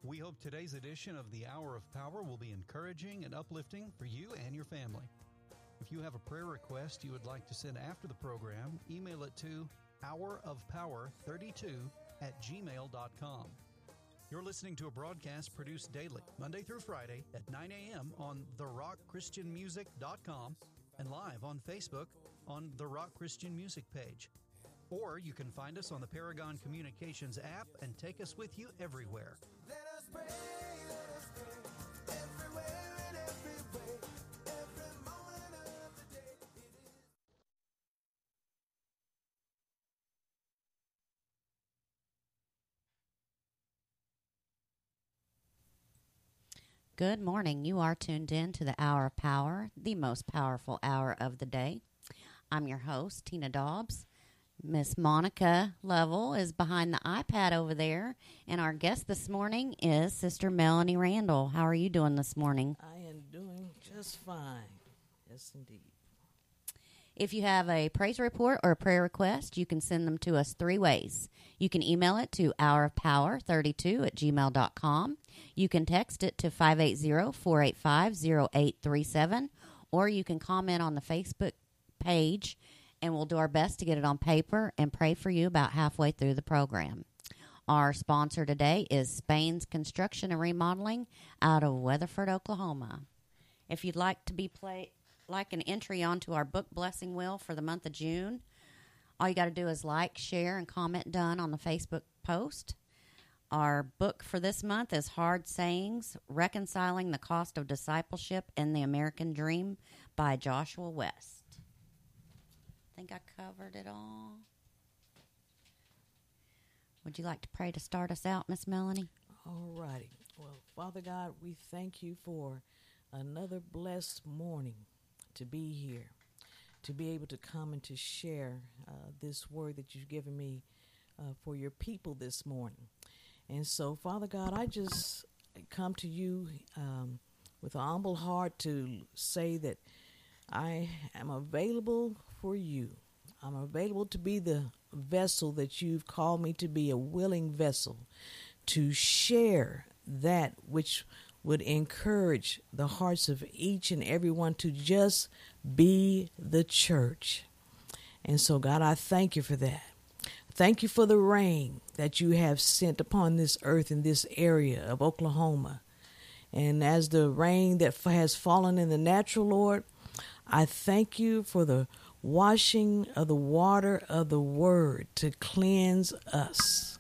We hope today's edition of the Hour of Power will be encouraging and uplifting for you and your family. If you have a prayer request you would like to send after the program, email it to hourofpower32@gmail.com. You're listening to a broadcast produced daily, Monday through Friday at 9 a.m. on therockchristianmusic.com and live on Facebook on the Rock Christian Music page. Or you can find us on the Paragon Communications app and take us with you everywhere. Let us pray, everywhere and every way, every moment of the day it is. Good morning. You are tuned in to the Hour of Power, the most powerful hour of the day. I'm your host, Tina Dobbs. Miss Monica Lovell is behind the iPad over there, and our guest this morning is Sister Melanie Randall. How are you doing this morning? I am doing just fine. Yes, indeed. If you have a praise report or a prayer request, you can send them to us three ways. You can email it to hourofpower32@gmail.com. You can text it to 580-485-0837, or you can comment on the Facebook page, and we'll do our best to get it on paper and pray for you about halfway through the program. Our sponsor today is Spain's Construction and Remodeling out of Weatherford, Oklahoma. If you'd like to be like an entry onto our book blessing wheel for the month of June, all you got to do is like, share, and comment done on the Facebook post. Our book for this month is Hard Sayings, Reconciling the Cost of Discipleship and the American Dream by Joshua West. I think I covered it all. Would you like to pray to start us out, Miss Melanie? All righty. Well, Father God, we thank you for another blessed morning to be here, to be able to come and to share this word that you've given me for your people this morning. And so, Father God, I just come to you with a humble heart to say that I am available for you. I'm available to be the vessel that you've called me to be, a willing vessel to share that which would encourage the hearts of each and everyone to just be the church. And so, God, I thank you for that. Thank you for the rain that you have sent upon this earth in this area of Oklahoma. And as the rain that has fallen in the natural, Lord, I thank you for the washing of the water of the word to cleanse us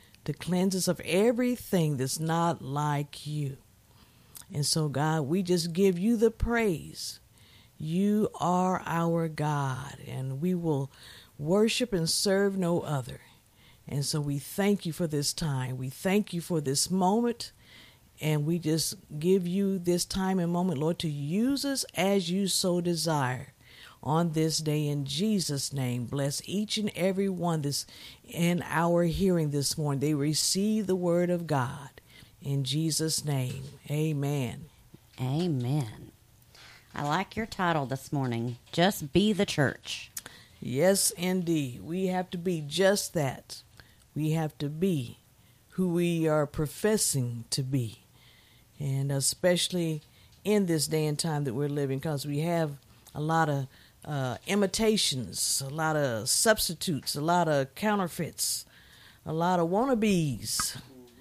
of everything that's not like you. And so, God, we just give you the praise. You are our God, and we will worship and serve no other. And so we thank you for this time. We thank you for this moment. And we just give you this time and moment, Lord, to use us as you so desire on this day. In Jesus' name, bless each and every one that's in our hearing this morning. They receive the word of God. In Jesus' name, amen. Amen. I like your title this morning, Just Be the Church. Yes, indeed. We have to be just that. We have to be who we are professing to be. And especially in this day and time that we're living, because we have a lot of imitations, a lot of substitutes, a lot of counterfeits, a lot of wannabes.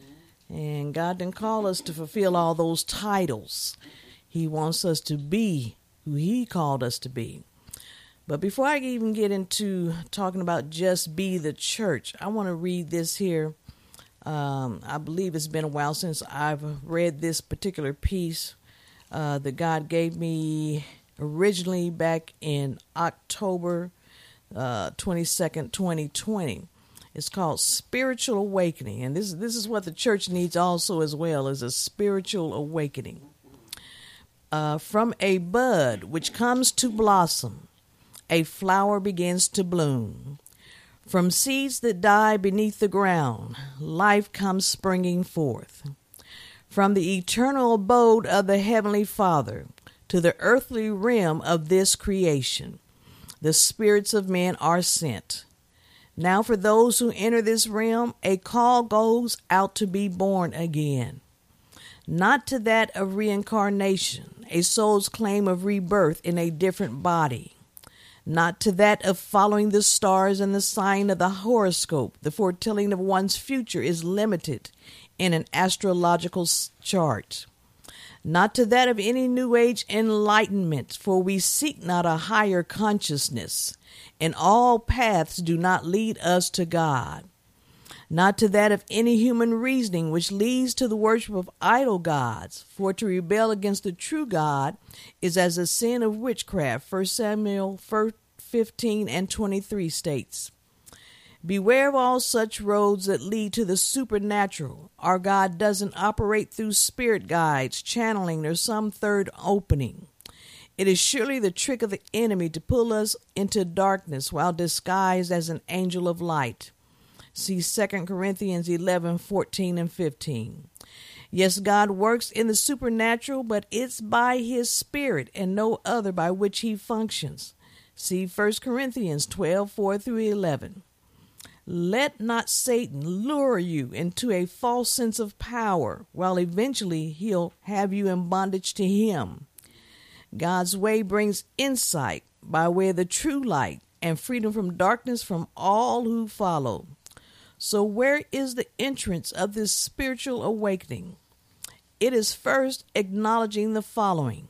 And God didn't call us to fulfill all those titles. He wants us to be who he called us to be. But before I even get into talking about just be the church, I want to read this here. I believe it's been a while since I've read this particular piece that God gave me originally back in October 22nd, 2020. It's called Spiritual Awakening. And this is what the church needs also as well, is a spiritual awakening. From a bud which comes to blossom, a flower begins to bloom. From seeds that die beneath the ground, life comes springing forth. From the eternal abode of the Heavenly Father to the earthly realm of this creation, the spirits of men are sent. Now for those who enter this realm, a call goes out to be born again. not to that of reincarnation, a soul's claim of rebirth in a different body, not to that of following the stars and the sign of the horoscope. The foretelling of one's future is limited in an astrological chart. Not to that of any New Age enlightenment, for we seek not a higher consciousness, and all paths do not lead us to God. Not to that of any human reasoning which leads to the worship of idol gods, for to rebel against the true God is as a sin of witchcraft. 1 Samuel 15 and 23 states, beware of all such roads that lead to the supernatural. Our God doesn't operate through spirit guides, channeling, or some third opening. It is surely the trick of the enemy to pull us into darkness while disguised as an angel of light. See 2 Corinthians 11, 14, and 15. Yes, God works in the supernatural, but it's by his Spirit and no other by which he functions. See 1 Corinthians 12, 4 through 11. Let not Satan lure you into a false sense of power, while eventually he'll have you in bondage to him. God's way brings insight by way of the true light and freedom from darkness from all who follow. So where is the entrance of this spiritual awakening? It is first acknowledging the following.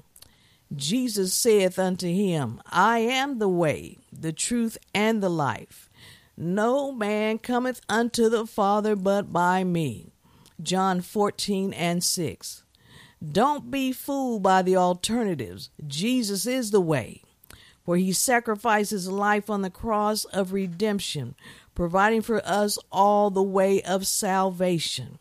Jesus saith unto him, I am the way, the truth, and the life. No man cometh unto the Father but by me. John 14 and 6. Don't be fooled by the alternatives. Jesus is the way, for he sacrificed his life on the cross of redemption, providing for us all the way of salvation.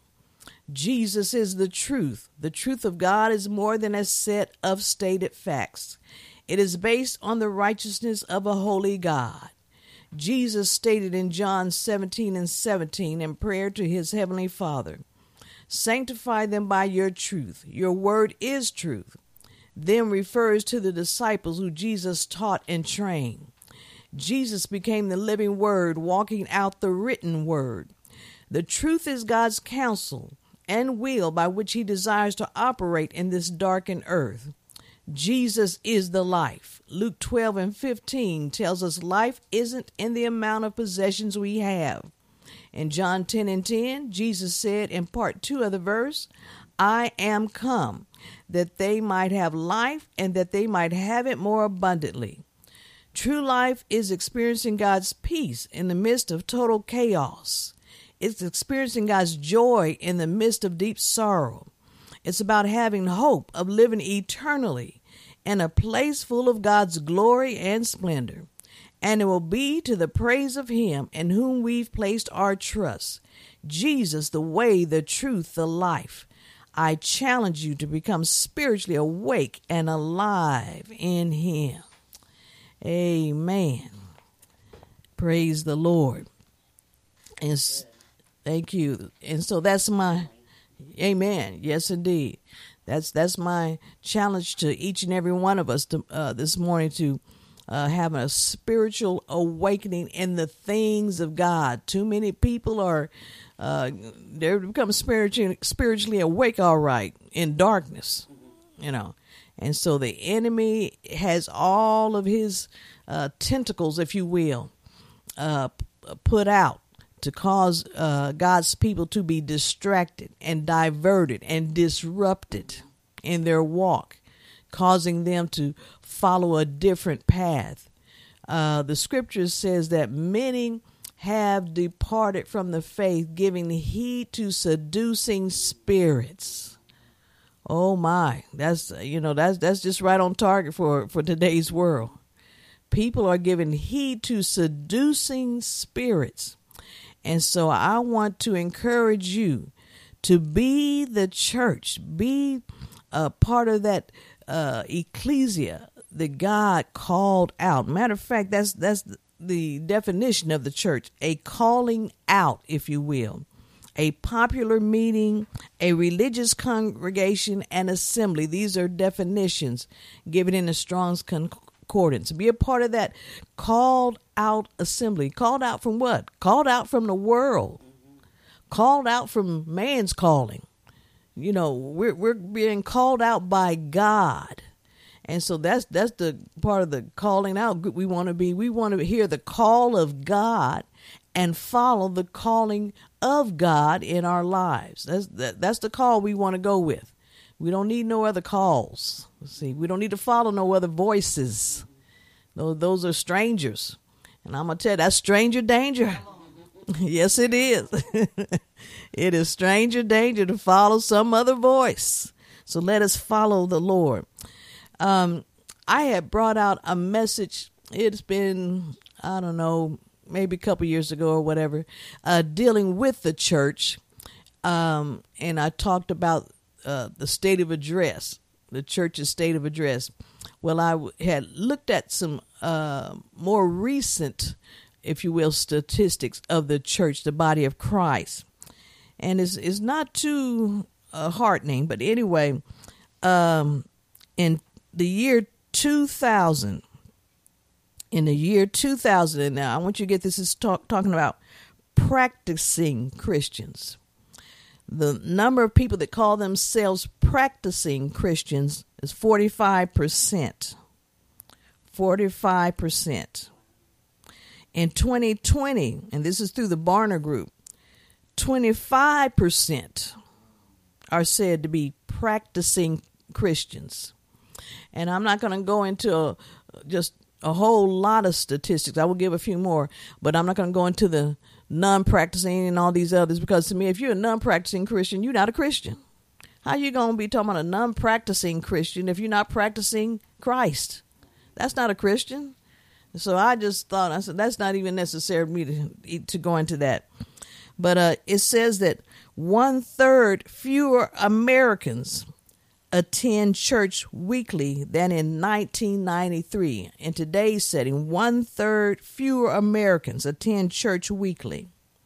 Jesus is the truth. The truth of God is more than a set of stated facts. It is based on the righteousness of a holy God. Jesus stated in John 17 and 17 in prayer to his heavenly Father, sanctify them by your truth. Your word is truth. Then refers to the disciples who Jesus taught and trained. Jesus became the living word, walking out the written word. The truth is God's counsel and will by which he desires to operate in this darkened earth. Jesus is the life. Luke 12 and 15 tells us life isn't in the amount of possessions we have. In John 10 and 10, Jesus said in part 2 of the verse, I am come that they might have life and that they might have it more abundantly. True life is experiencing God's peace in the midst of total chaos. It's experiencing God's joy in the midst of deep sorrow. It's about having hope of living eternally in a place full of God's glory and splendor. And it will be to the praise of him in whom we've placed our trust. Jesus, the way, the truth, the life. I challenge you to become spiritually awake and alive in him. Amen. Praise the Lord. And thank you. And so that's my, amen. Yes, indeed. That's my challenge to each and every one of us this morning, to have a spiritual awakening in the things of God. Too many people are, they become spiritually awake, all right, in darkness, you know. And so the enemy has all of his tentacles, if you will, put out to cause God's people to be distracted and diverted and disrupted in their walk, causing them to follow a different path. The scripture says that many have departed from the faith, giving heed to seducing spirits. Oh my, that's just right on target for today's world. People are giving heed to seducing spirits. And so I want to encourage you to be the church, be a part of that ecclesia that God called out. Matter of fact, that's the definition of the church, a calling out, if you will. A popular meeting, a religious congregation, and assembly. These are definitions given in the Strong's Concordance. Be a part of that called out assembly. Called out from what? Called out from the world. Called out from man's calling. we're being called out by God. And so that's the part of the calling out. We want to hear the call of God and follow the calling of God in our lives. That's the call we want to go with. We don't need no other calls. See, we don't need to follow no other voices. Those are strangers. And I'm going to tell you, that's stranger danger. Yes, it is. It is stranger danger to follow some other voice. So let us follow the Lord. I had brought out a message. It's been, I don't know, maybe a couple years ago or whatever, dealing with the church. And I talked about the state of address, the church's state of address. Well, I had looked at some more recent, if you will, statistics of the church, the body of Christ. And it's not too heartening, but anyway, in the year 2000, and now I want you to get this, is talking about practicing Christians. The number of people that call themselves practicing Christians is 45%. 45%. In 2020, and this is through the Barna Group, 25% are said to be practicing Christians. And I'm not going to go into just a whole lot of statistics. I will give a few more, but I'm not going to go into the non-practicing and all these others, because to me, if you're a non-practicing Christian, you're not a Christian. How you going to be talking about a non-practicing Christian if you're not practicing Christ? That's not a Christian. So I just thought, I said, that's not even necessary for me to go into that. But it says that 1/3 fewer Americans attend church weekly than in 1993. In today's setting, 1/3 fewer Americans attend church weekly.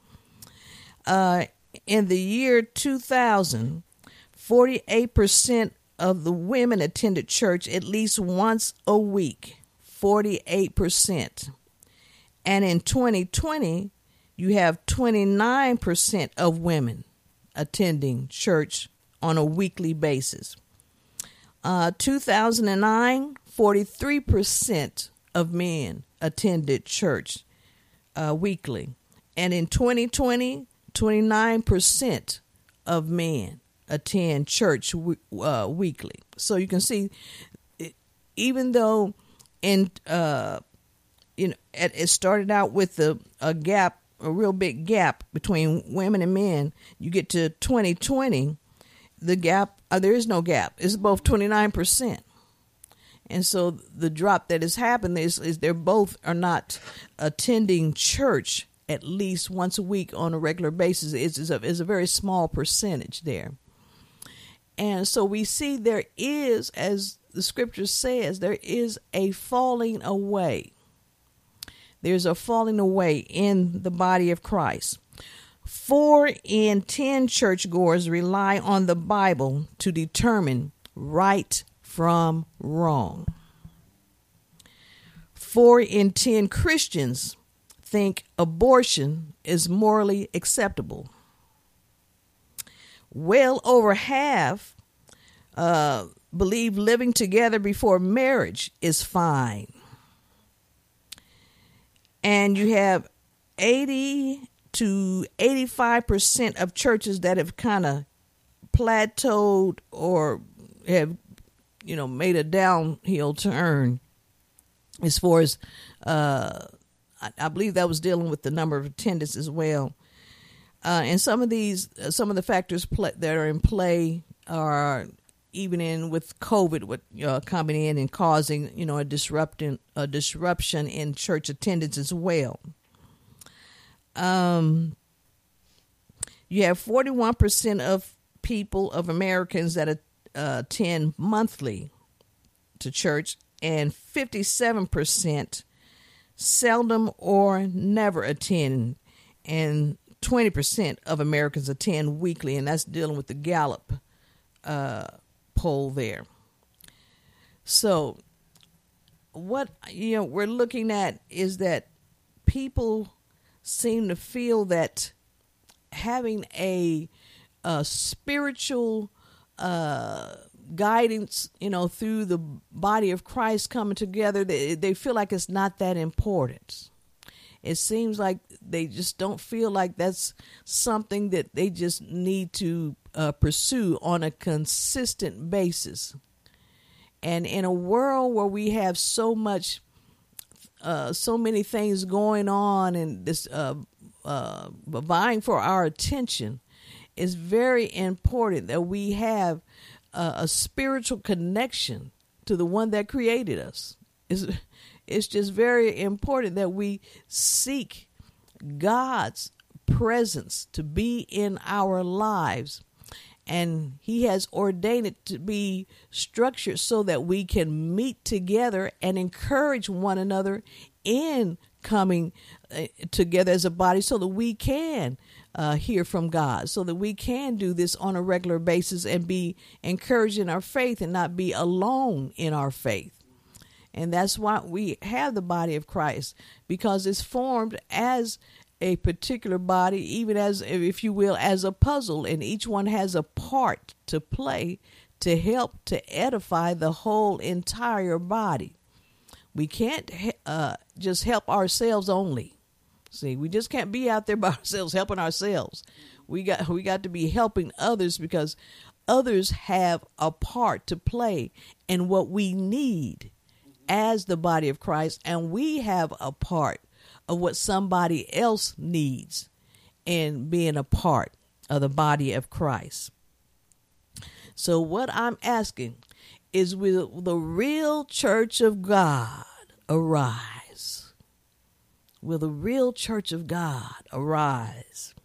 In the year 2000, 48% of the women attended church at least once a week. 48%. And in 2020, you have 29% of women attending church on a weekly basis. 2009, 43% of men attended church weekly. And in 2020, 29% of men attend church weekly. So you can see, even though it started out with a gap, a real big gap between women and men, you get to 2020, the gap, there is no gap. It's both 29%. And so the drop that has happened is they're both are not attending church at least once a week on a regular basis. Is a very small percentage there. And so we see there is, as the scripture says, there is a falling away. There's a falling away in the body of Christ. 4 in 10 churchgoers rely on the Bible to determine right from wrong. 4 in 10 Christians think abortion is morally acceptable. Well over half believe living together before marriage is fine. And you have 80 to 85% of churches that have kind of plateaued or have, made a downhill turn as far as, I believe that was dealing with the number of attendance as well. And some of the factors that are in play are even in with COVID, coming in and causing, a disruption in church attendance as well. You have 41% of Americans that attend monthly to church, and 57% seldom or never attend, and 20% of Americans attend weekly, and that's dealing with the Gallup poll there. So what we're looking at is that people seem to feel that having a spiritual guidance, through the body of Christ coming together, they feel like it's not that important. It seems like they just don't feel like that's something that they just need to pursue on a consistent basis. And in a world where we have so many things going on and this vying for our attention, it's very important that we have a spiritual connection to the one that created us. It's just very important that we seek God's presence to be in our lives. And he has ordained it to be structured so that we can meet together and encourage one another in coming together as a body so that we can hear from God, so that we can do this on a regular basis and be encouraged in our faith and not be alone in our faith. And that's why we have the body of Christ, because it's formed as a particular body, even as, if you will, as a puzzle, and each one has a part to play to help to edify the whole entire body. We can't just help ourselves only. See, we just can't be out there by ourselves helping ourselves. We got to be helping others, because others have a part to play in what we need as the body of Christ, and we have a part of what somebody else needs in being a part of the body of Christ. So what I'm asking is, will the real church of God arise? Will the real church of God arise?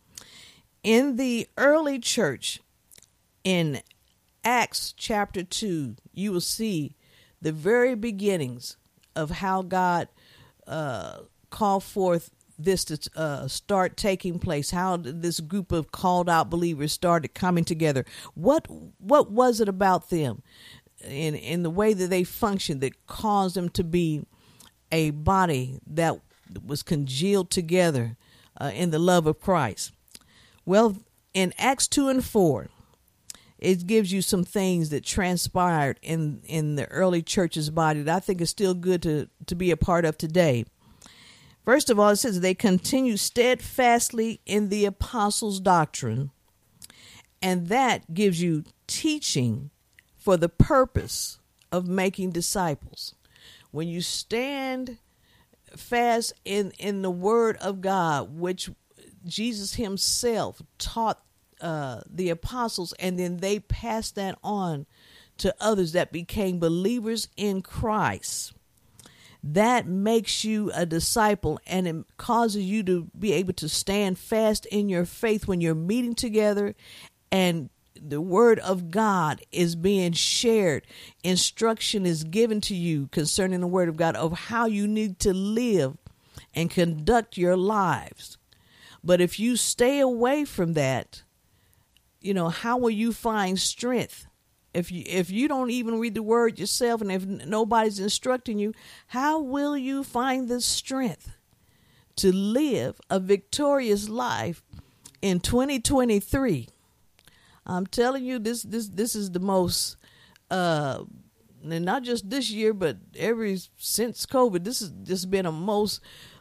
In the early church, in Acts chapter 2, you will see the very beginnings of how God called forth this to start taking place, how this group of called out believers started coming together. What was it about them in the way that they functioned that caused them to be a body that was congealed together in the love of Christ? Well, in Acts 2 and 4, it gives you some things that transpired in the early church's body that I think is still good to be a part of today. First of all, it says they continue steadfastly in the apostles' doctrine, and that gives you teaching for the purpose of making disciples. When you stand fast in the word of God, which Jesus himself taught the apostles, and then they passed that on to others that became believers in Christ. That makes you a disciple, and it causes you to be able to stand fast in your faith when you're meeting together and the word of God is being shared. Instruction is given to you concerning the word of God of how you need to live and conduct your lives. But if you stay away from that, how will you find strength? If you don't even read the word yourself, and if nobody's instructing you, how will you find the strength to live a victorious life in 2023? I'm telling you, this is the most, and not just this year, but since COVID, this has just been a most,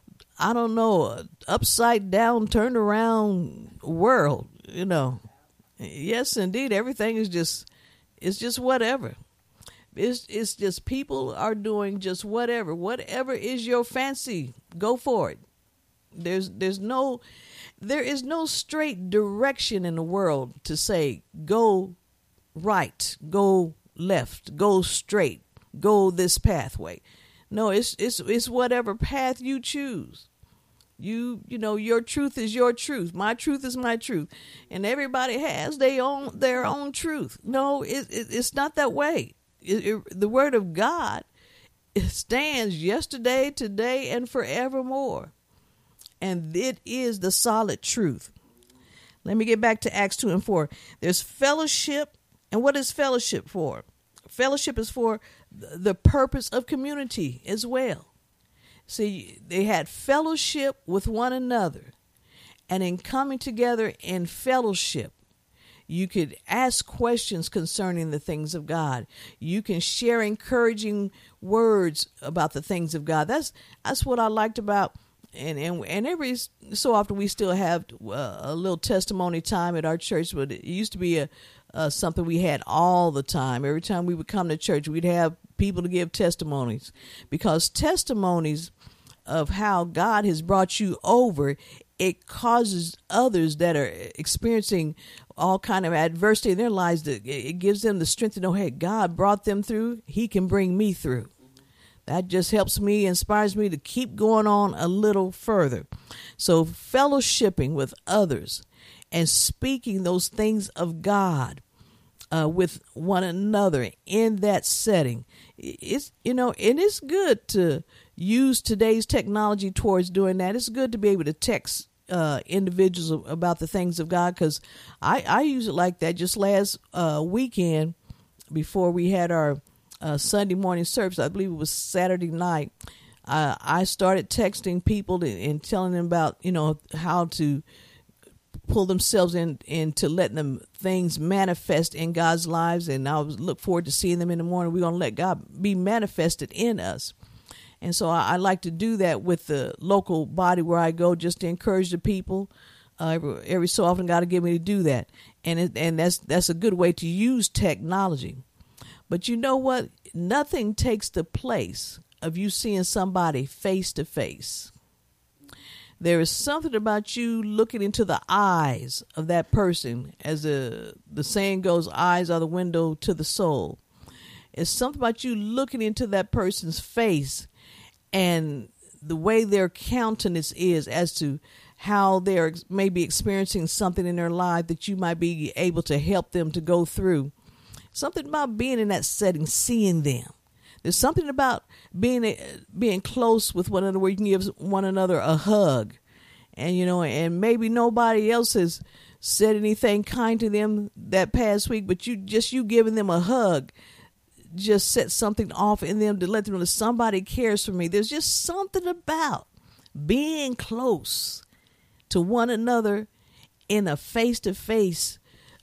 upside down, turned around world. Yes, indeed, everything is just. It's just whatever. It's just people are doing just whatever. Whatever is your fancy, go for it. There is no straight direction in the world to say go right, go left, go straight, go this pathway. No, it's whatever path you choose. Your truth is your truth. My truth is my truth. And everybody has their own truth. No, it's not that way. The word of God, it stands yesterday, today, and forevermore. And it is the solid truth. Let me get back to Acts 2 and 4. There's fellowship. And what is fellowship for? Fellowship is for the purpose of community as well. See, they had fellowship with one another. And in coming together in fellowship, You could ask questions concerning the things of God. You can share encouraging words about the things of God. That's what I liked about. And every so often we still have a little testimony time at our church, but it used to be something we had all the time. Every time we would come to church, we'd have people to give testimonies, because testimonies of how God has brought you over, it causes others that are experiencing all kind of adversity in their lives, that it gives them the strength to know, hey, God brought them through. He can bring me through. That just helps me, inspires me to keep going on a little further. So fellowshipping with others and speaking those things of God with one another in that setting, it's, and it's good to use today's technology towards doing that. It's good to be able to text individuals about the things of God, because I use it like that. Just last weekend, before we had our Sunday morning service, I believe it was Saturday night, I started texting people and telling them about, how to pull themselves into letting them things manifest in God's lives. And I look forward to seeing them in the morning. We're going to let God be manifested in us. And so I like to do that with the local body where I go, just to encourage the people. Every so often, God will give me to do that. And that's a good way to use technology. But you know what? Nothing takes the place of you seeing somebody face to face. There is something about you looking into the eyes of that person. As the saying goes, eyes are the window to the soul. It's something about you looking into that person's face and the way their countenance is as to how they're maybe experiencing something in their life that you might be able to help them to go through. Something about being in that setting, seeing them. There's something about being close with one another, where you can give one another a hug. And, and maybe nobody else has said anything kind to them that past week, but you giving them a hug just set something off in them to let them know that somebody cares for me. There's just something about being close to one another in a face-to-face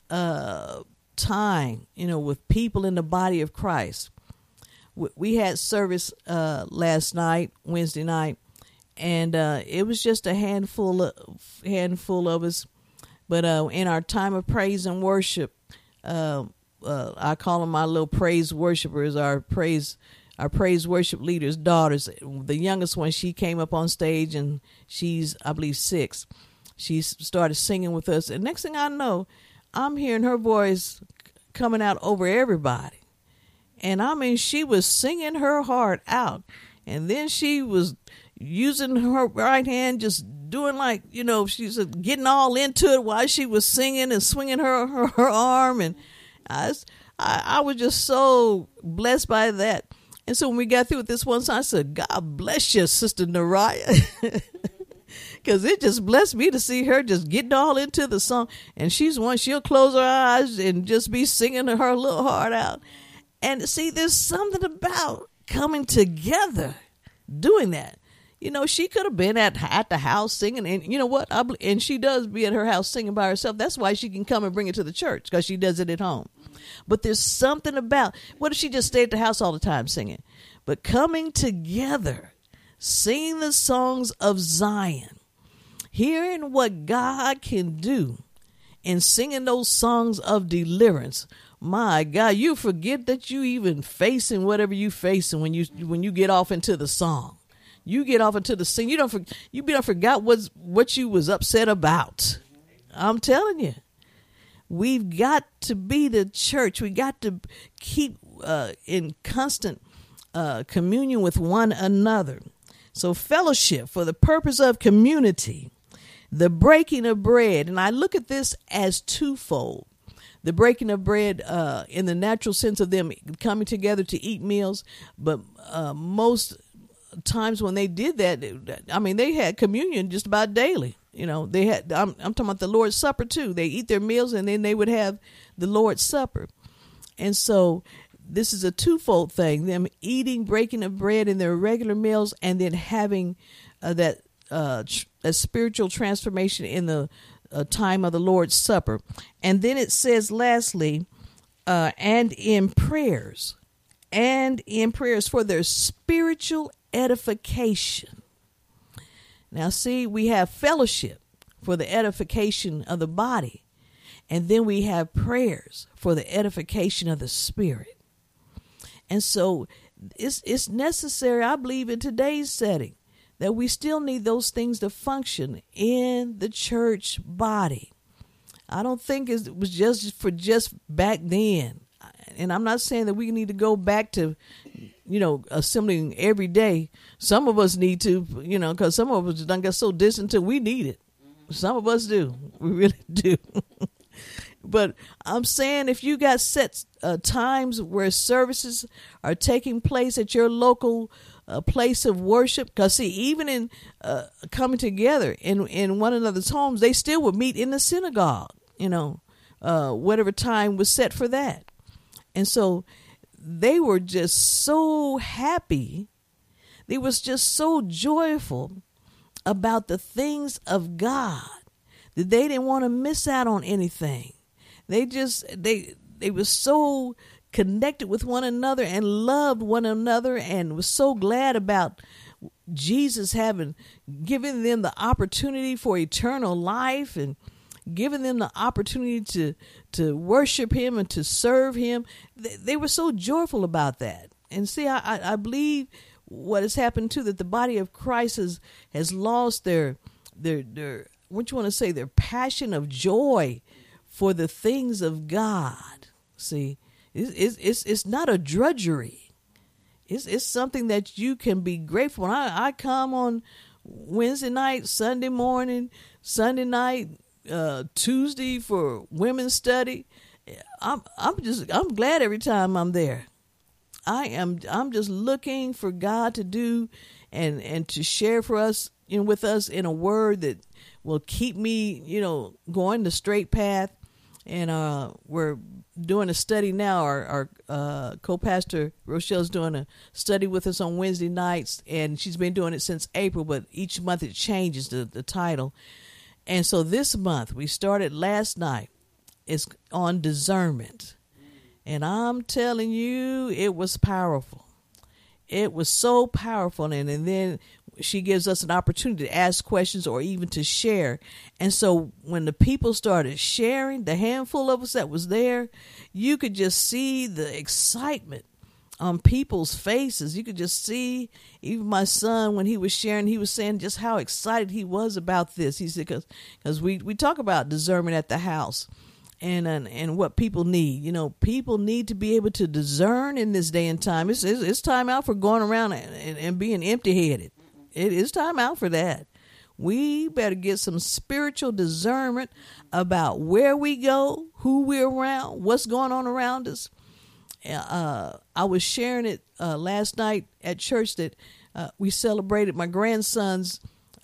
time, with people in the body of Christ. We had service last night, Wednesday night, and it was just a handful of us. But in our time of praise and worship, I call them my little praise worshipers, our praise worship leaders' daughters. The youngest one, she came up on stage, and she's, I believe, 6. She started singing with us, and next thing I know, I'm hearing her voice coming out over everybody. And I mean, she was singing her heart out. And then she was using her right hand, just doing like, she's getting all into it while she was singing and swinging her arm. And I was just so blessed by that. And so when we got through with this one song, I said, God bless you, Sister Nariah. Because it just blessed me to see her just getting all into the song. And she'll close her eyes and just be singing her little heart out. And see, there's something about coming together, doing that. She could have been at the house singing. And you know what? And she does be at her house singing by herself. That's why she can come and bring it to the church, because she does it at home. But there's something about, what if she just stayed at the house all the time singing? But coming together, singing the songs of Zion, hearing what God can do, and singing those songs of deliverance. My God, you forget that you even facing whatever you facing when you get off into the song. You get off into the sing. You don't forgot what you was upset about. I'm telling you, we've got to be the church. We got to keep in constant communion with one another. So fellowship for the purpose of community, the breaking of bread. And I look at this as twofold. The breaking of bread in the natural sense of them coming together to eat meals. But most times when they did that, I mean, they had communion just about daily. They had, I'm talking about the Lord's Supper too. They eat their meals and then they would have the Lord's Supper. And so this is a twofold thing, them eating, breaking of bread in their regular meals, and then having that spiritual transformation in the time of the Lord's Supper. And then it says, lastly, and in prayers for their spiritual edification. Now, see, we have fellowship for the edification of the body, and then we have prayers for the edification of the spirit. And so it's necessary, I believe, in today's setting, that we still need those things to function in the church body. I don't think it was just back then. And I'm not saying that we need to go back to, assembling every day. Some of us need to, because some of us done got so distant till we need it. Some of us do. We really do. But I'm saying, if you got set times where services are taking place at your local place of worship, because see, even in coming together in one another's homes, they still would meet in the synagogue, whatever time was set for that. And so they were just so happy. They was just so joyful about the things of God that they didn't want to miss out on anything. They were so connected with one another and loved one another, and was so glad about Jesus having given them the opportunity for eternal life, and giving them the opportunity to worship him and to serve him. They were so joyful about that. And see, I believe what has happened too, that the body of Christ has lost their what you want to say, their passion of joy for the things of God. See, it's not a drudgery. It's something that you can be grateful. When I come on Wednesday night, Sunday morning, Sunday night, Tuesday for women's study, I'm glad every time I'm there. I'm just looking for God to do and to share for us, with us in a word that will keep me, going the straight path. And we're doing a study now. Our co-pastor Rochelle's doing a study with us on Wednesday nights, and she's been doing it since April, but each month it changes the title. And so this month, we started last night, it's on discernment. And I'm telling you, it was powerful. It was so powerful. And then she gives us an opportunity to ask questions or even to share. And so when the people started sharing, the handful of us that was there, you could just see the excitement on people's faces. You could just see, even my son, when he was sharing, he was saying just how excited he was about this. He said, because we talk about discernment at the house. And what people need. People need to be able to discern in this day and time. It's time out for going around and being empty-headed. It is time out for that. We better get some spiritual discernment about where we go, who we're around, what's going on around us. I was sharing it last night at church that we celebrated my grandson's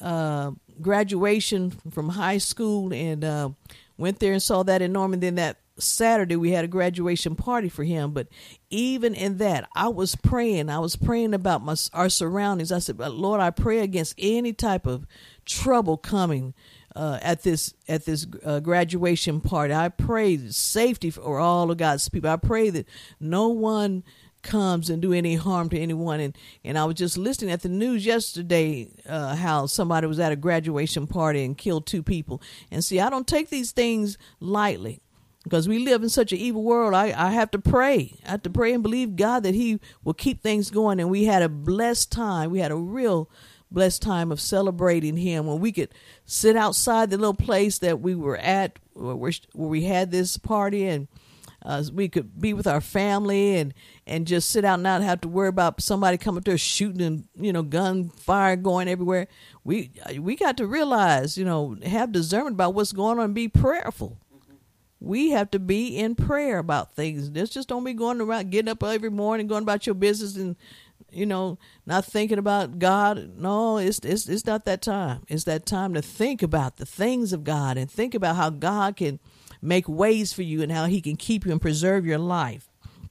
graduation from high school, and went there and saw that in Norman. Then that Saturday we had a graduation party for him. But even in that, I was praying about our surroundings. I said, Lord, I pray against any type of trouble coming at this graduation party. I pray safety for all of God's people. I pray that no one comes and do any harm to anyone. And I was just listening at the news yesterday how somebody was at a graduation party and killed 2 people. And see, I don't take these things lightly, because we live in such an evil world. I have to pray. I have to pray and believe God that he will keep things going. And we had a blessed time. We had a real blessed time of celebrating him, when we could sit outside the little place that we were at, where we had this party, and we could be with our family and just sit out and not have to worry about somebody coming up there shooting and, gunfire going everywhere. We got to realize, have discernment about what's going on and be prayerful. We have to be in prayer about things. Just don't be going around, getting up every morning, going about your business and, not thinking about God. No, it's not that time. It's that time to think about the things of God and think about how God can make ways for you and how he can keep you and preserve your life.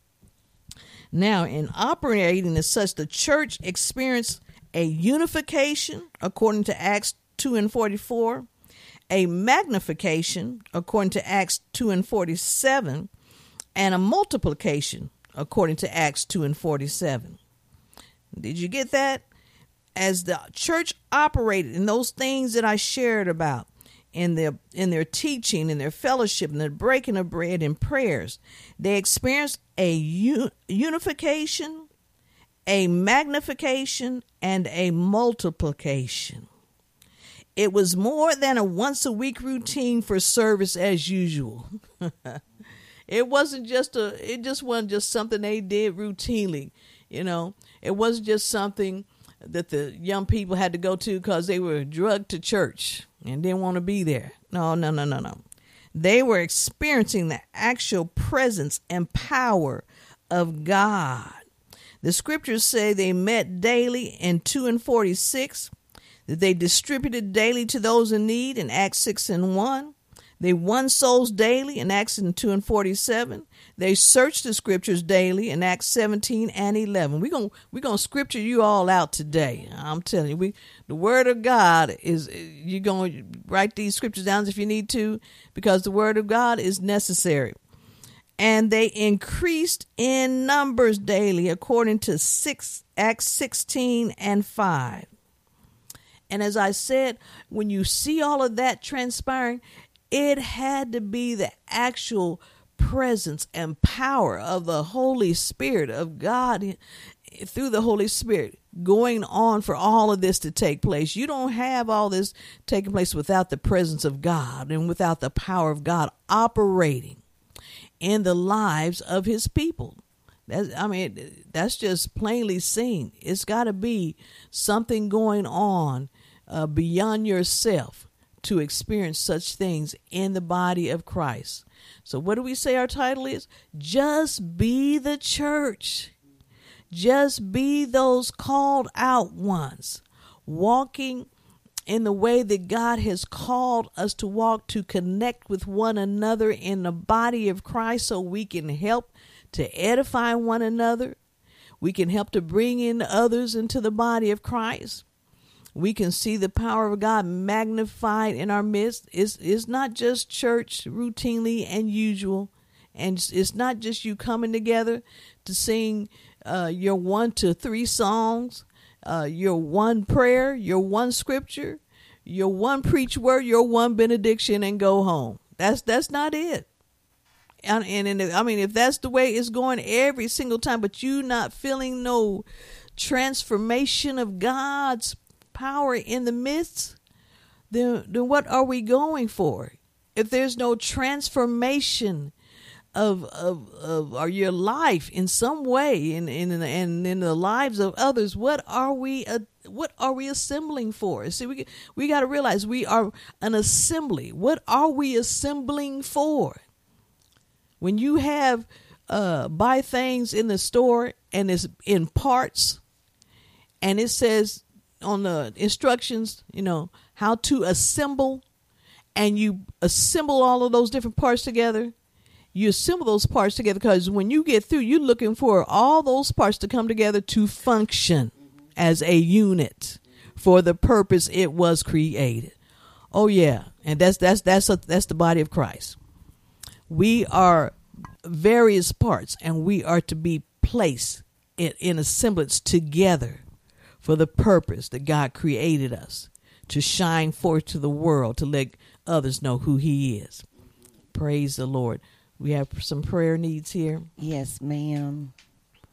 Now, in operating as such, the church experienced a unification, according to Acts 2:44, a magnification, according to Acts 2:47, and a multiplication, according to Acts 2:47. Did you get that? As the church operated in those things that I shared about, in their teaching, in their fellowship, in their breaking of bread and prayers, they experienced a unification, a magnification, and a multiplication. It was more than a once-a-week routine for service as usual. It wasn't just something they did routinely. It wasn't just something that the young people had to go to because they were drugged to church and didn't want to be there. No. They were experiencing the actual presence and power of God. The scriptures say they met daily in 2:46, that they distributed daily to those in need in Acts 6:1. They won souls daily in Acts 2:47. They searched the scriptures daily in Acts 17:11. We're gonna scripture you all out today. I'm telling you, the word of God is. You're gonna write these scriptures down if you need to, because the word of God is necessary. And they increased in numbers daily, according to Acts 16:5. And as I said, when you see all of that transpiring, it had to be the actual presence and power of the Holy Spirit of God through the Holy Spirit going on for all of this to take place. You don't have all this taking place without the presence of God and without the power of God operating in the lives of his people. That's just plainly seen. It's got to be something going on beyond yourself to experience such things in the body of Christ. So what do we say our title is? Just be the church. Just be those called out ones, walking in the way that God has called us to walk, to connect with one another in the body of Christ so we can help to edify one another. We can help to bring in others into the body of Christ. We can see the power of God magnified in our midst. It's not just church routinely and usual. And it's not just you coming together to sing your 1 to 3 songs, your one prayer, your one scripture, your one preach word, your one benediction, and go home. That's not it. And if that's the way it's going every single time, but you not feeling no transformation of God's power in the midst, then what are we going for? If there's no transformation of your life in some way in the lives of others, what are we assembling for? See, we got to realize we are an assembly. What are we assembling for? When you have buy things in the store and it's in parts, and it says on the instructions, how to assemble, and you assemble all of those different parts together. You assemble those parts together because when you get through, you're looking for all those parts to come together to function as a unit for the purpose it was created. Oh yeah, and that's the body of Christ. We are various parts, and we are to be placed in assemblage together for the purpose that God created us, to shine forth to the world, to let others know who he is. Praise the Lord. We have some prayer needs here. Yes, ma'am.